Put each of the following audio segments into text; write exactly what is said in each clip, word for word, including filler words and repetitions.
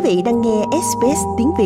vị đang nghe ét bê ét tiếng Việt.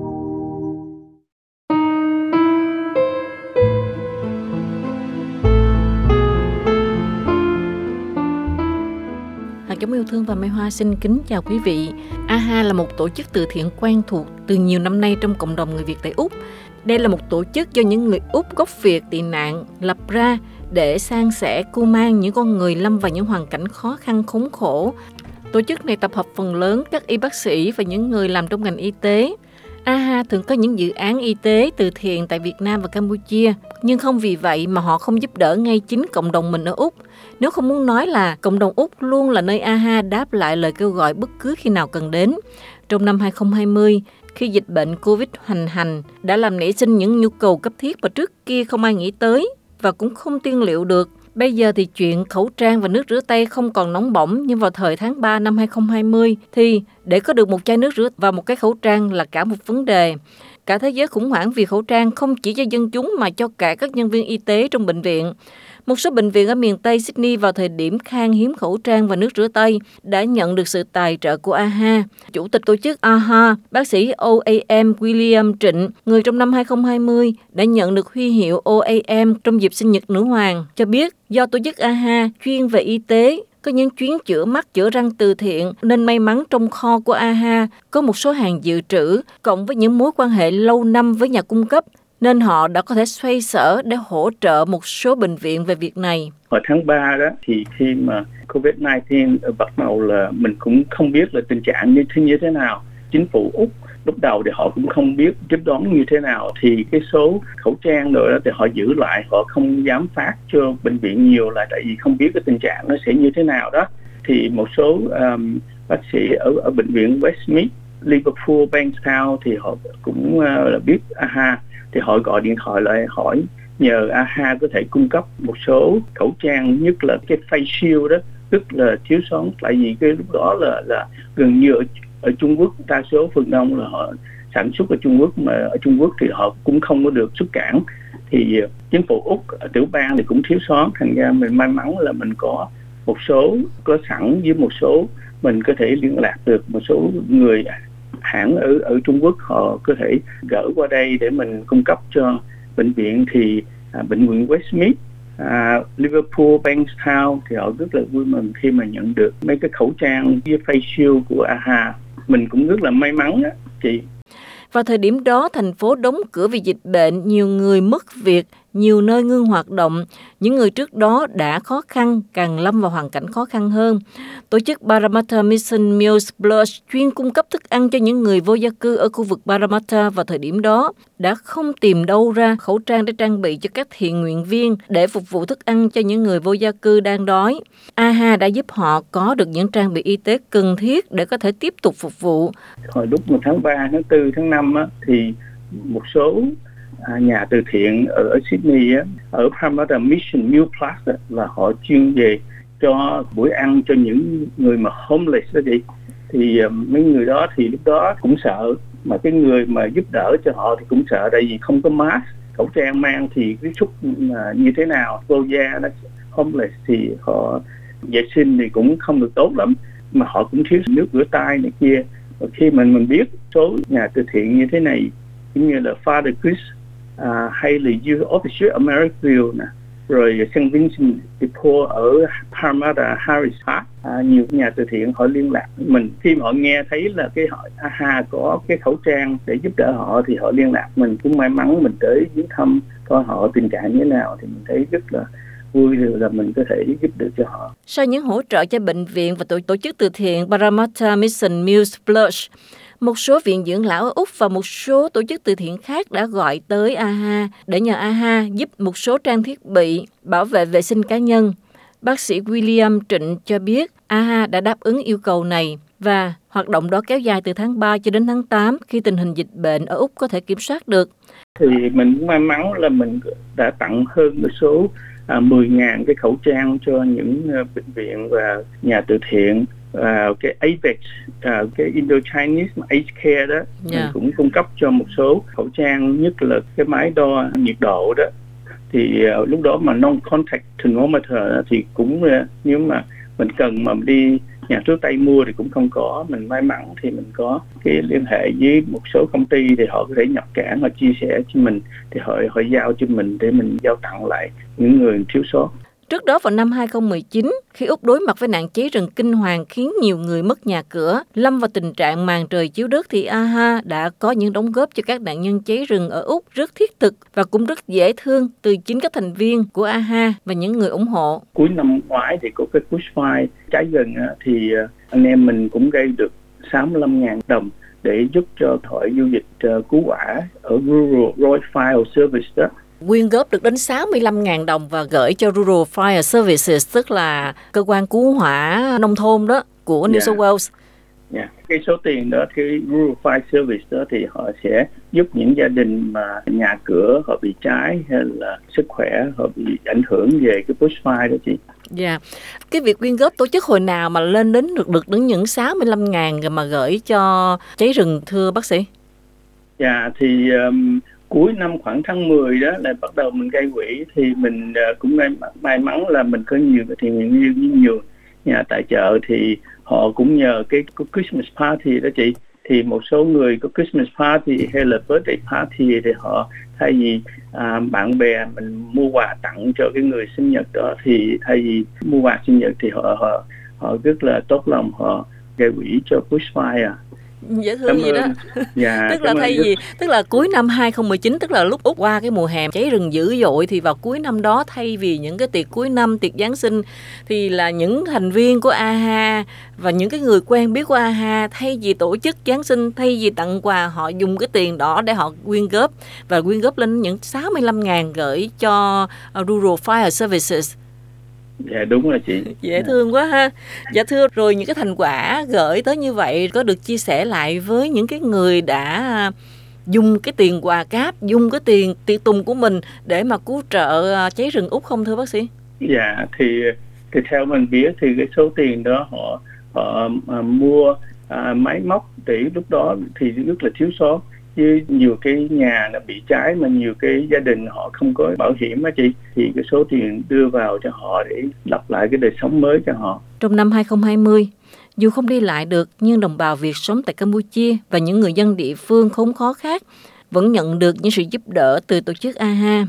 Hạt giống yêu thương và Mai Hoa xin kính chào quý vị. a ha là một tổ chức từ thiện quen thuộc từ nhiều năm nay trong cộng đồng người Việt tại Úc. Đây là một tổ chức do những người Úc gốc Việt tị nạn lập ra để san sẻ cưu mang những con người lâm vào những hoàn cảnh khó khăn khốn khổ. Tổ chức này tập hợp phần lớn các y bác sĩ và những người làm trong ngành y tế. a ha thường có những dự án y tế từ thiện tại Việt Nam và Campuchia, nhưng không vì vậy mà họ không giúp đỡ ngay chính cộng đồng mình ở Úc. Nếu không muốn nói là cộng đồng Úc luôn là nơi a ha đáp lại lời kêu gọi bất cứ khi nào cần đến. Trong năm hai không hai không, khi dịch bệnh Covid hoành hành, đã làm nảy sinh những nhu cầu cấp thiết mà trước kia không ai nghĩ tới và cũng không tiên liệu được. Bây giờ thì chuyện khẩu trang và nước rửa tay không còn nóng bỏng, nhưng vào thời tháng ba năm hai không hai không thì để có được một chai nước rửa và một cái khẩu trang là cả một vấn đề. Cả thế giới khủng hoảng vì khẩu trang không chỉ cho dân chúng mà cho cả các nhân viên y tế trong bệnh viện. Một số bệnh viện ở miền Tây Sydney vào thời điểm khan hiếm khẩu trang và nước rửa tay đã nhận được sự tài trợ của a ha. Chủ tịch tổ chức a ha, bác sĩ O A M William Trịnh, người trong năm hai không hai không đã nhận được huy hiệu O A M trong dịp sinh nhật nữ hoàng, cho biết do tổ chức a ha chuyên về y tế, có những chuyến chữa mắt, chữa răng từ thiện, nên may mắn trong kho của a ha có một số hàng dự trữ, cộng với những mối quan hệ lâu năm với nhà cung cấp, nên họ đã có thể xoay sở để hỗ trợ một số bệnh viện về việc này. Hồi tháng ba đó thì khi mà Covid mười chín bắt đầu là mình cũng không biết là tình trạng như thế như thế nào. Chính phủ Úc lúc đầu thì họ cũng không biết tiếp đón như thế nào, thì cái số khẩu trang rồi đó thì họ giữ lại, họ không dám phát cho bệnh viện nhiều là tại vì không biết cái tình trạng nó sẽ như thế nào đó. Thì một số um, bác sĩ ở ở bệnh viện Westmead, Liverpool, Bankstown thì họ cũng uh, là biết a ha, thì họ gọi điện thoại lại hỏi nhờ a ha có thể cung cấp một số khẩu trang, nhất là cái face shield đó rất là thiếu sót, tại vì cái lúc đó là là gần như ở, ở Trung Quốc đa số phần đông là họ sản xuất ở Trung Quốc, mà ở Trung Quốc thì họ cũng không có được xuất cảng, thì chính phủ Úc tiểu bang thì cũng thiếu sót, thành ra mình may mắn là mình có một số có sẵn, với một số mình có thể liên lạc được một số người hãng ở ở Trung Quốc, họ có thể gửi qua đây để mình cung cấp cho bệnh viện. Thì à, bệnh viện Westmead, à, Liverpool, Bankstown thì họ rất là vui mừng khi mà nhận được mấy cái khẩu trang với face shield của a ha. Mình cũng rất là may mắn đó chị. Vào thời điểm đó, thành phố đóng cửa vì dịch bệnh, nhiều người mất việc, nhiều nơi ngưng hoạt động. Những người trước đó đã khó khăn, càng lâm vào hoàn cảnh khó khăn hơn. Tổ chức Parramatta Mission Meals Plus chuyên cung cấp thức ăn cho những người vô gia cư ở khu vực Parramatta vào thời điểm đó đã không tìm đâu ra khẩu trang để trang bị cho các thiện nguyện viên để phục vụ thức ăn cho những người vô gia cư đang đói. a ha đã giúp họ có được những trang bị y tế cần thiết để có thể tiếp tục phục vụ. Hồi lúc tháng ba, tháng tư, tháng năm á, thì một số À, nhà từ thiện ở, ở Sydney á, ở Parramatta Mission Meal Plus á, là họ chuyên về cho buổi ăn cho những người mà homeless đó chị. Thì uh, mấy người đó thì lúc đó cũng sợ, mà cái người mà giúp đỡ cho họ thì cũng sợ, tại vì không có mask, khẩu trang mang thì cái xúc uh, như thế nào, vô gia đó, homeless thì họ vệ sinh thì cũng không được tốt lắm, mà họ cũng thiếu nước rửa tay này kia. Và khi mình mình biết số nhà từ thiện như thế này, cũng như là Father Chris, À, hay là Youth Officer ở Merrickville nè, rồi Saint Vincent de Paul ở Parramatta Harris Park, à, nhiều nhà từ thiện họ liên lạc mình khi mà họ nghe thấy là cái họ a ha có cái khẩu trang để giúp đỡ họ thì họ liên lạc mình. Cũng may mắn mình tới viếng thăm coi họ tình trạng như thế nào thì mình thấy rất là vui là mình có thể giúp được cho họ. Sau những hỗ trợ cho bệnh viện và tổ, tổ chức từ thiện Parramatta Mission Meals Plus, một số viện dưỡng lão ở Úc và một số tổ chức từ thiện khác đã gọi tới a ha để nhờ a ha giúp một số trang thiết bị bảo vệ vệ sinh cá nhân. Bác sĩ William Trịnh cho biết a ha đã đáp ứng yêu cầu này và hoạt động đó kéo dài từ tháng ba cho đến tháng tám khi tình hình dịch bệnh ở Úc có thể kiểm soát được. Thì mình cũng may mắn là mình đã tặng hơn một số à, mười nghìn cái khẩu trang cho những uh, bệnh viện và nhà từ thiện. Uh, cái a pếch, uh, cái Indo-Chinese Aged Care đó, yeah. Mình cũng cung cấp cho một số khẩu trang, nhất là cái máy đo nhiệt độ đó. Thì uh, lúc đó mà non-contact thermometer thì cũng uh, nếu mà mình cần mà đi nhà thuốc Tây mua thì cũng không có. Mình may mắn thì mình có cái liên hệ với một số công ty thì họ có thể nhập cảng, họ chia sẻ cho mình, thì họ họ giao cho mình để mình giao tặng lại những người thiếu sót. Trước đó vào năm hai không một chín, khi Úc đối mặt với nạn cháy rừng kinh hoàng khiến nhiều người mất nhà cửa, lâm vào tình trạng màn trời chiếu đất, thì a ha đã có những đóng góp cho các nạn nhân cháy rừng ở Úc rất thiết thực và cũng rất dễ thương từ chính các thành viên của a ha và những người ủng hộ. Cuối năm ngoái thì có cái bushfire cháy rừng thì anh em mình cũng gây được sáu mươi lăm nghìn đồng để giúp cho hội du lịch cứu hỏa ở Rural Road Fire Service đó. Quyên góp được đến sáu mươi lăm nghìn đồng và gửi cho Rural Fire Services, tức là cơ quan cứu hỏa nông thôn đó của New yeah. South Wales. Yeah. Cái số tiền đó, cái Rural Fire Service đó thì họ sẽ giúp những gia đình mà nhà cửa họ bị cháy hay là sức khỏe họ bị ảnh hưởng về cái bushfire đó chị. Dạ. Yeah. Cái việc quyên góp tổ chức hồi nào mà lên đến được được đến những sáu mươi lăm ngàn mà gửi cho cháy rừng thưa bác sĩ? Dạ yeah, thì um, cuối năm khoảng tháng mười đó là bắt đầu mình gây quỹ, thì mình uh, cũng may, may mắn là mình có nhiều cái thiện nguyện viên với nhiều nhà tài trợ, thì họ cũng nhờ cái Christmas party đó chị, thì một số người có Christmas party hay là birthday party thì họ thay vì à, bạn bè mình mua quà tặng cho cái người sinh nhật đó, thì thay vì mua quà sinh nhật thì họ họ họ rất là tốt lòng, họ gây quỹ cho bushfire. Dễ thương gì đó. Dạ, tức là thay vì tức là cuối năm hai không một chín, tức là lúc Úc qua cái mùa hè cháy rừng dữ dội, thì vào cuối năm đó thay vì những cái tiệc cuối năm, tiệc Giáng sinh, thì là những thành viên của a ha và những cái người quen biết của a ha thay vì tổ chức Giáng sinh, thay vì tặng quà, họ dùng cái tiền đó để họ quyên góp và quyên góp lên những sáu mươi lăm ngàn gửi cho Rural Fire Services. Dạ đúng rồi chị. Dễ thương quá ha. Dạ thưa, rồi những cái thành quả gửi tới như vậy có được chia sẻ lại với những cái người đã dùng cái tiền quà cáp, dùng cái tiền tiệc tùng của mình để mà cứu trợ cháy rừng Úc không thưa bác sĩ? Dạ thì, thì theo mình biết thì cái số tiền đó họ họ uh, mua uh, máy móc, thì lúc đó thì rất là thiếu sót, với nhiều cái nhà nó bị cháy mà nhiều cái gia đình họ không có bảo hiểm á chị, thì cái số tiền đưa vào cho họ để lập lại cái đời sống mới cho họ. Trong năm hai không hai không, dù không đi lại được, nhưng đồng bào Việt sống tại Campuchia và những người dân địa phương khốn khó khác vẫn nhận được những sự giúp đỡ từ tổ chức a ha.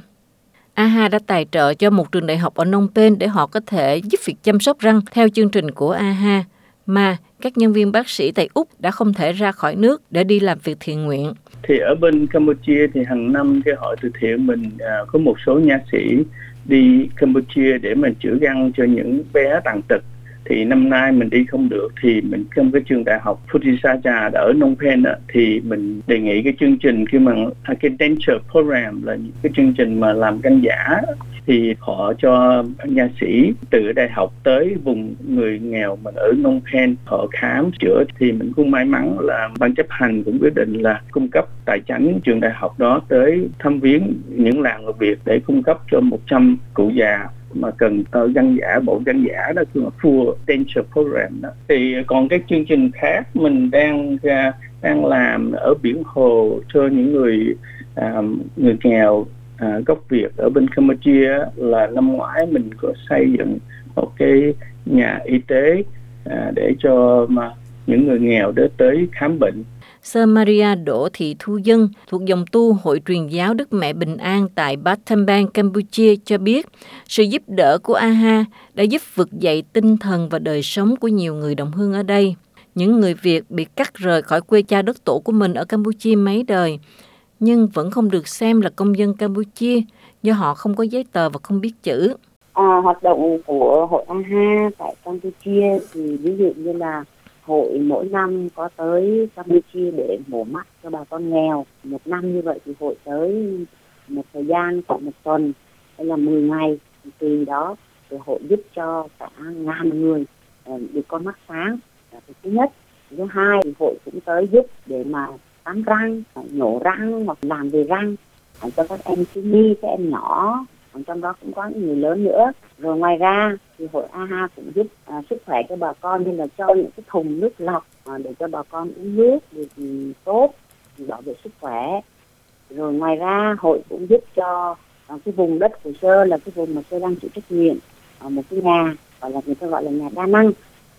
a ha đã tài trợ cho một trường đại học ở Phnom Penh để họ có thể giúp việc chăm sóc răng theo chương trình của a ha, mà các nhân viên bác sĩ tại Úc đã không thể ra khỏi nước để đi làm việc thiện nguyện. Thì ở bên Campuchia thì hàng năm cái hội từ thiện mình à, có một số nha sĩ đi Campuchia để mình chữa răng cho những bé tàn tật. Thì năm nay mình đi không được, thì mình trong cái trường đại học Phuthisacha ở Phnom Penh á, thì mình đề nghị cái chương trình khi mà cái denture program là những cái chương trình mà làm răng giả, thì họ cho nha sĩ từ đại học tới vùng người nghèo mà ở Phnom Penh họ khám chữa. Thì mình cũng may mắn là ban chấp hành cũng quyết định là cung cấp tài chánh trường đại học đó tới thăm viếng những làng người Việt để cung cấp cho một trăm cụ già mà cần uh, răng giả, bộ răng giả đó,คือfull denture program đó. Thì còn cái chương trình khác mình đang uh, đang làm ở biển hồ cho những người uh, người nghèo uh, gốc Việt ở bên Campuchia, là năm ngoái mình có xây dựng một cái nhà y tế uh, để cho mà những người nghèo đến tới khám bệnh. Sơ Maria Đỗ Thị Thu Dân thuộc dòng tu Hội truyền giáo Đức Mẹ Bình An tại Battambang, Campuchia cho biết sự giúp đỡ của a ha đã giúp vực dậy tinh thần và đời sống của nhiều người đồng hương ở đây. Những người Việt bị cắt rời khỏi quê cha đất tổ của mình ở Campuchia mấy đời, nhưng vẫn không được xem là công dân Campuchia do họ không có giấy tờ và không biết chữ. À, hoạt động của hội a ha tại Campuchia thì ví dụ như là hội mỗi năm có tới Campuchia để mổ mắt cho bà con nghèo. Một năm như vậy thì hội tới một thời gian khoảng một tuần hay là mười ngày, tùy đó, thì hội giúp cho cả ngàn người được con mắt sáng. Thứ nhất. Thứ hai thì hội cũng tới giúp để mà tắm răng, nhổ răng hoặc làm về răng cho các em thiếu nhi, các em nhỏ. Trong đó cũng có những người lớn nữa. Rồi ngoài ra thì hội a ha cũng giúp à, sức khỏe cho bà con, như là cho những cái thùng nước lọc à, để cho bà con uống nước được tốt, bảo vệ sức khỏe. Rồi ngoài ra hội cũng giúp cho à, cái vùng đất của Sơ là cái vùng mà Sơ đang chịu trách nhiệm, à, một cái nhà gọi là người ta gọi là nhà đa năng,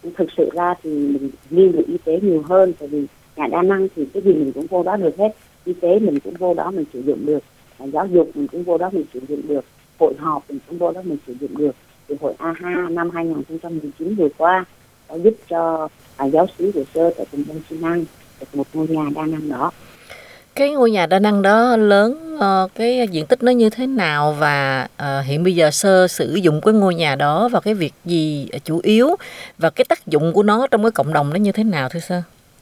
thực sự ra thì mình nghiên về y tế nhiều hơn, tại vì nhà đa năng thì cái gì mình cũng vô đó được hết, y tế mình cũng vô đó mình sử dụng được, giáo dục mình cũng vô đó mình sử dụng được, hội họp mình cũng vô đó mình sử dụng được. Thì hội a hát a năm hai không một chín vừa qua đã giúp cho à, giáo sĩ hồ sơ tại trung tâm Xi Năng được một ngôi nhà đa năng đó. Cái ngôi nhà đa năng đó lớn, uh, cái diện tích nó như thế nào, và uh, hiện bây giờ sơ sử dụng cái ngôi nhà đó và cái việc gì chủ yếu, và cái tác dụng của nó trong cái cộng đồng nó như thế nào thưa sơ?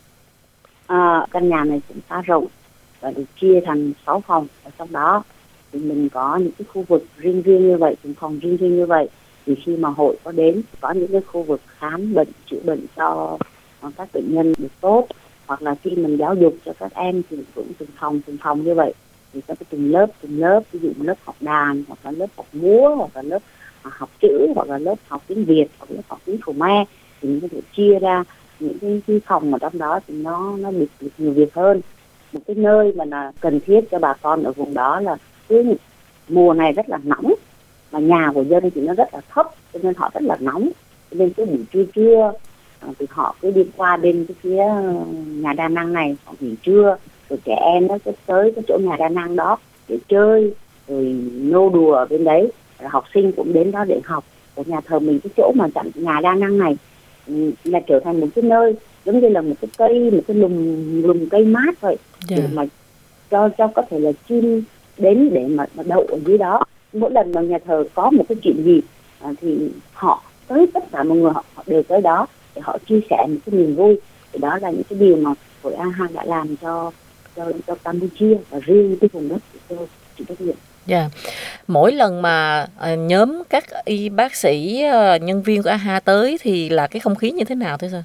À, căn nhà này cũng khá rộng và được chia thành sáu phòng. Ở trong đó thì mình có những cái khu vực riêng riêng như vậy, từng phòng riêng riêng như vậy. Thì khi mà hội có đến, có những cái khu vực khám bệnh, chữa bệnh cho các bệnh nhân được tốt, hoặc là khi mình giáo dục cho các em thì cũng từng phòng từng phòng như vậy. Thì có cái từng lớp từng lớp, ví dụ lớp học đàn, hoặc là lớp học múa, hoặc là lớp học chữ, hoặc là lớp học tiếng Việt, hoặc là lớp học tiếng Khmer, thì mình có thể chia ra những cái, cái phòng ở trong đó thì nó nó được, được nhiều việc hơn. Một cái nơi mà là cần thiết cho bà con ở vùng đó là cứ mùa này rất là nóng, mà nhà của dân thì nó rất là thấp, cho nên họ rất là nóng. Cho nên cái buổi trưa trưa thì họ cứ đi qua bên cái phía nhà đa năng này, họ nghỉ trưa, rồi trẻ em nó sẽ tới cái chỗ nhà đa năng đó để chơi, rồi nô đùa ở bên đấy. Rồi học sinh cũng đến đó để học. Ở nhà thờ mình, cái chỗ mà chặn nhà đa năng này là trở thành một cái nơi giống như là một cái cây, một cái lùm lùm cây mát vậy, yeah. Để mà cho cho có thể là chim đến để mà, mà đậu ở dưới đó. Mỗi lần mà nhà thờ có một cái chuyện gì à, thì họ tới, tất cả mọi người họ, họ đều tới đó để họ chia sẻ một cái niềm vui. Thì đó là những cái điều mà hội a hát đã làm cho cho cho Campuchia và riêng cái vùng đất của tôi chịu trách nhiệm. Dạ. Yeah. Mỗi lần mà uh, nhóm các y bác sĩ, uh, nhân viên của a hát tới thì là cái không khí như thế nào thế sao?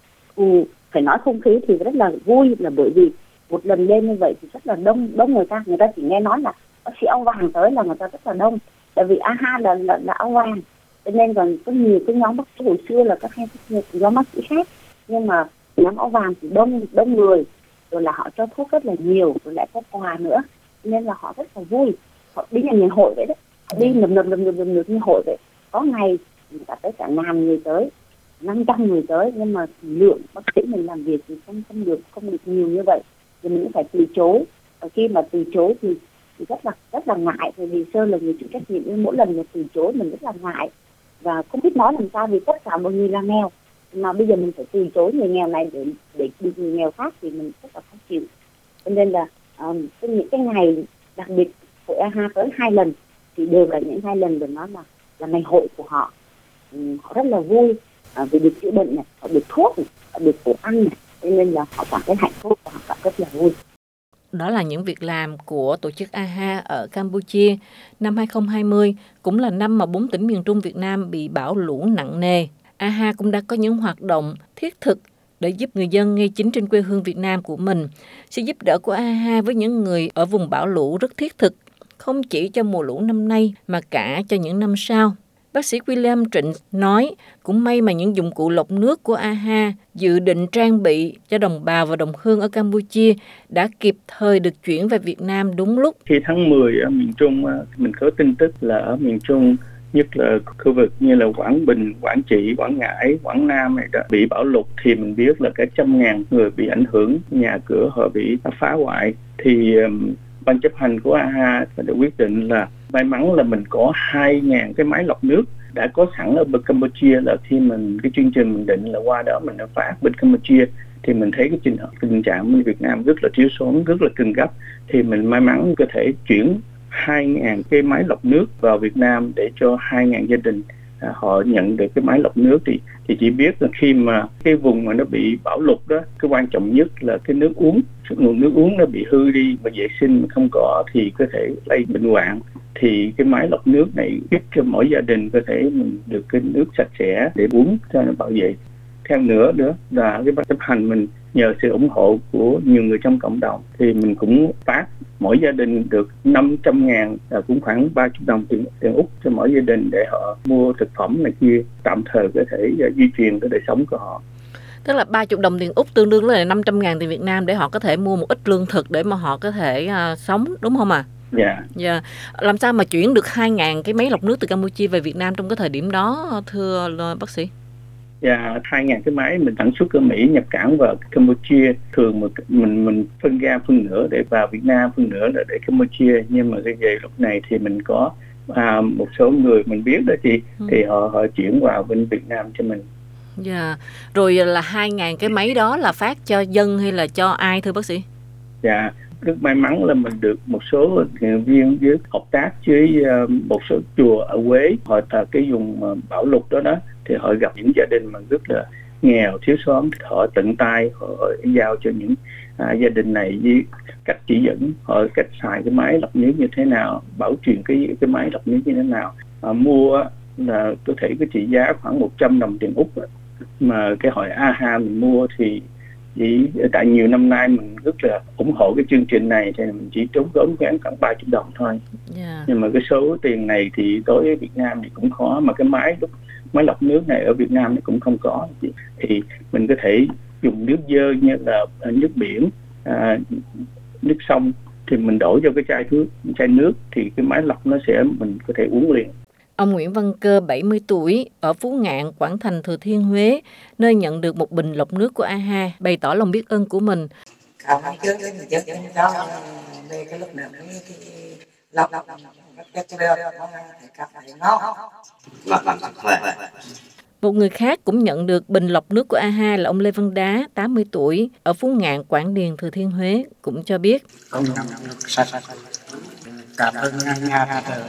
Ừ, phải nói không khí thì rất là vui, là bởi vì một lần lên như vậy thì rất là đông đông người ta, người ta chỉ nghe nói là bác sĩ áo vàng tới là người ta rất là đông, tại vì a hát là là, là áo vàng, cho nên còn có nhiều cái nhóm bác sĩ hồi xưa là các nhóm bác sĩ khác, nhưng mà nhóm áo vàng thì đông đông người, rồi là họ cho thuốc rất là nhiều, rồi lại có quà nữa, nên là họ rất là vui. Họ đi nhà ngày hội vậy đấy, họ đi nườm nườm nườm nườm nườm như hội vậy. Có ngày người ta tới cả ngàn người tới, năm trăm người tới, nhưng mà lượng bác sĩ mình làm việc thì không không được không được nhiều như vậy, thì mình cũng phải từ chối. Và khi mà từ chối thì, thì rất là rất là ngại, bởi vì Sơ là người chịu trách nhiệm, nên mỗi lần mình từ chối mình rất là ngại và không biết nói làm sao, vì tất cả mọi người là nghèo, mà bây giờ mình phải từ chối người nghèo này để để đi người nghèo khác thì mình rất là khó chịu. Cho nên là um, những cái ngày đặc biệt hội a hát tới hai lần thì đều là những hai lần được nói là là ngày hội của họ. Um, họ rất là vui à, vì được chữa bệnh này, họ được thuốc này, họ được đồ ăn này, cho nên là họ cảm thấy hạnh phúc và họ cảm rất là vui. Đó là những việc làm của tổ chức a hát ở Campuchia. Năm hai không hai không cũng là năm mà bốn tỉnh miền Trung Việt Nam bị bão lũ nặng nề. a hát cũng đã có những hoạt động thiết thực để giúp người dân ngay chính trên quê hương Việt Nam của mình. Sự giúp đỡ của a hát với những người ở vùng bão lũ rất thiết thực, không chỉ cho mùa lũ năm nay mà cả cho những năm sau. Bác sĩ William Trịnh nói, cũng may mà những dụng cụ lọc nước của a hát dự định trang bị cho đồng bào và đồng hương ở Campuchia đã kịp thời được chuyển về Việt Nam đúng lúc. Khi tháng mười ở miền Trung, mình có tin tức là ở miền Trung, nhất là khu vực như là Quảng Bình, Quảng Trị, Quảng Ngãi, Quảng Nam này đó, bị bão lụt, thì mình biết là cả trăm ngàn người bị ảnh hưởng, nhà cửa họ bị phá hoại. Thì um, ban chấp hành của a hát đã quyết định là may mắn là mình có hai ngàn cái máy lọc nước đã có sẵn ở bên Campuchia. Là khi mình cái chương trình mình định là qua đó mình đã phát bên Campuchia, thì mình thấy cái trình tình trạng bên Việt Nam rất là thiếu thốn, rất là cần gấp, thì mình may mắn có thể chuyển hai ngàn cái máy lọc nước vào Việt Nam để cho hai ngàn gia đình à, họ nhận được cái máy lọc nước. Thì thì chỉ biết là khi mà cái vùng mà nó bị bão lụt đó, cái quan trọng nhất là cái nước uống, nguồn nước uống nó bị hư đi và vệ sinh không có thì có thể lây bệnh hoạn. Thì cái máy lọc nước này giúp cho mỗi gia đình có thể mình được cái nước sạch sẽ để uống cho nó bảo vệ. Theo nữa nữa là cái ban chấp hành mình nhờ sự ủng hộ của nhiều người trong cộng đồng thì mình cũng phát mỗi gia đình được năm trăm ngàn, là cũng khoảng ba mươi đồng tiền, tiền Úc cho mỗi gia đình để họ mua thực phẩm này kia, tạm thời có thể duy trì cái đời sống của họ. Tức là ba mươi đồng tiền Úc tương đương với năm trăm ngàn tiền Việt Nam để họ có thể mua một ít lương thực để mà họ có thể uh, sống, đúng không ạ? À? Dạ. Yeah. Yeah. Làm sao mà chuyển được hai ngàn cái máy lọc nước từ Campuchia về Việt Nam trong cái thời điểm đó, thưa bác sĩ? và hai ngàn cái máy mình sản xuất ở Mỹ nhập cảng vào Campuchia. Thường mà mình mình phân ra phân nửa để vào Việt Nam, phân nửa là để Campuchia. Nhưng mà cái về lúc này thì mình có à, một số người mình biết đó chị, ừ. thì họ họ chuyển vào bên Việt Nam cho mình. Dạ. Yeah. Rồi là hai ngàn cái máy đó là phát cho dân hay là cho ai thưa bác sĩ? Dạ, rất may mắn là mình được một số thành viên với hợp tác với uh, một số chùa ở Huế. Họ tại cái vùng uh, bão lụt đó đó thì họ gặp những gia đình mà rất là nghèo thiếu xóm, họ tận tay họ giao cho những uh, gia đình này với cách chỉ dẫn họ cách xài cái máy lọc nước như thế nào, bảo truyền cái cái máy lọc nước như thế nào. Uh, mua là có thể cái trị giá khoảng một trăm đồng tiền Úc, mà cái hội a ha mình mua thì chỉ tại nhiều năm nay mình rất là ủng hộ cái chương trình này thì mình chỉ trốn tốn khoảng khoảng ba mươi đồng thôi. Yeah. Nhưng mà cái số tiền này thì đối với Việt Nam thì cũng khó, mà cái máy lúc máy lọc nước này ở Việt Nam thì cũng không có. Thì mình có thể dùng nước dơ như là nước biển, à, nước sông thì mình đổ vô cái chai nước, chai nước thì cái máy lọc nó sẽ mình có thể uống liền. Ông Nguyễn Văn Cơ, bảy mươi tuổi, ở Phú Ngạn, Quảng Thành, Thừa Thiên Huế, nơi nhận được một bình lọc nước của a ha, bày tỏ lòng biết ơn của mình. Không chứ cái mình chết cái đó đây cái lúc nào cái lọc lọc chết cho nó phải cặp phải nó lọc lọc lọc. Một người khác cũng nhận được bình lọc nước của a ha là ông Lê Văn Đá, tám mươi tuổi, ở Phú Ngạn, Quảng Điền, Thừa Thiên Huế, cũng cho biết. Công nhận sạch, cảm ơn nhà thờ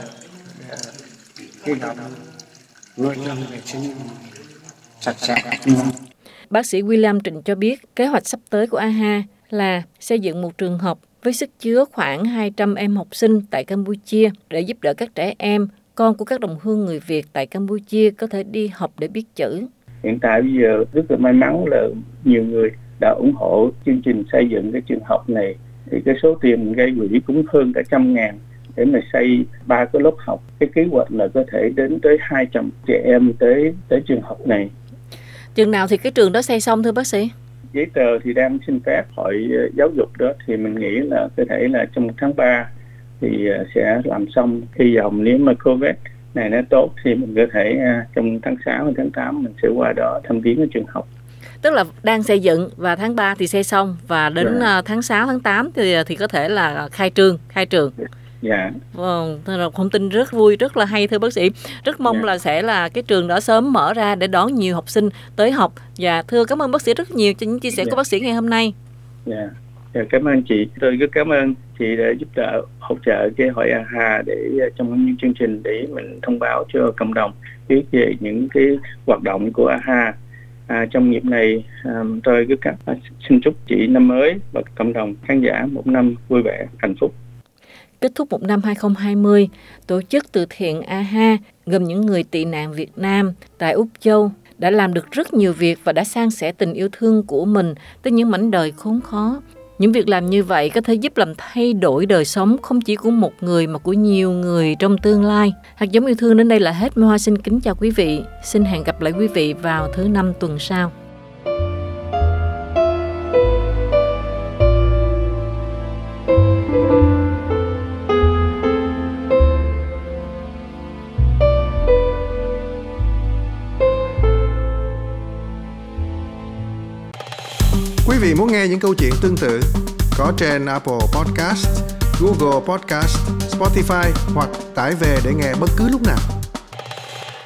khi đó nuôi dưỡng vệ sinh sạch sẽ. Bác sĩ William Trịnh cho biết kế hoạch sắp tới của a ha là xây dựng một trường học với sức chứa khoảng hai trăm em học sinh tại Campuchia để giúp đỡ các trẻ em, con của các đồng hương người Việt tại Campuchia có thể đi học để biết chữ. Hiện tại bây giờ rất là may mắn là nhiều người đã ủng hộ chương trình xây dựng cái trường học này, thì cái số tiền gây quỹ cũng hơn cả trăm ngàn để mà xây ba cái lớp học. Cái kế hoạch là có thể đến tới hai trăm trẻ em tới tới trường học này. Chừng nào thì cái trường đó xây xong thưa bác sĩ? Giấy tờ thì đang xin phép hội giáo dục đó, thì mình nghĩ là có thể là trong tháng ba thì sẽ làm xong. Hy vọng nếu mà Covid này nó tốt thì mình có thể trong tháng sáu hay tháng tám mình sẽ qua đó thăm viếng ở trường học. Tức là đang xây dựng và tháng ba thì xây xong, và đến yeah. tháng sáu, tháng tám thì thì có thể là khai trương, khai trường. Dạ. Vâng, là thông tin rất vui, rất là hay thưa bác sĩ. Rất mong yeah. là sẽ là cái trường đó sớm mở ra để đón nhiều học sinh tới học. Và thưa cảm ơn bác sĩ rất nhiều cho những chia sẻ yeah. của bác sĩ ngày hôm nay. Dạ. Yeah. Cảm ơn chị. Tôi rất cảm ơn chị đã giúp đỡ hỗ trợ cái hội a ha để trong những chương trình để mình thông báo cho cộng đồng biết về những cái hoạt động của a ha. À, trong dịp này à, tôi rất cảm xin chúc chị năm mới và cộng đồng khán giả một năm vui vẻ, hạnh phúc. Kết thúc một năm hai không hai không, tổ chức từ thiện a ha gồm những người tị nạn Việt Nam tại Úc Châu đã làm được rất nhiều việc và đã san sẻ tình yêu thương của mình tới những mảnh đời khốn khó. Những việc làm như vậy có thể giúp làm thay đổi đời sống không chỉ của một người mà của nhiều người trong tương lai. Hạt giống yêu thương đến đây là hết. Mai Hoa xin kính chào quý vị. Xin hẹn gặp lại quý vị vào thứ năm tuần sau. Quý vị muốn nghe những câu chuyện tương tự có trên Apple Podcast, Google Podcast, Spotify hoặc tải về để nghe bất cứ lúc nào.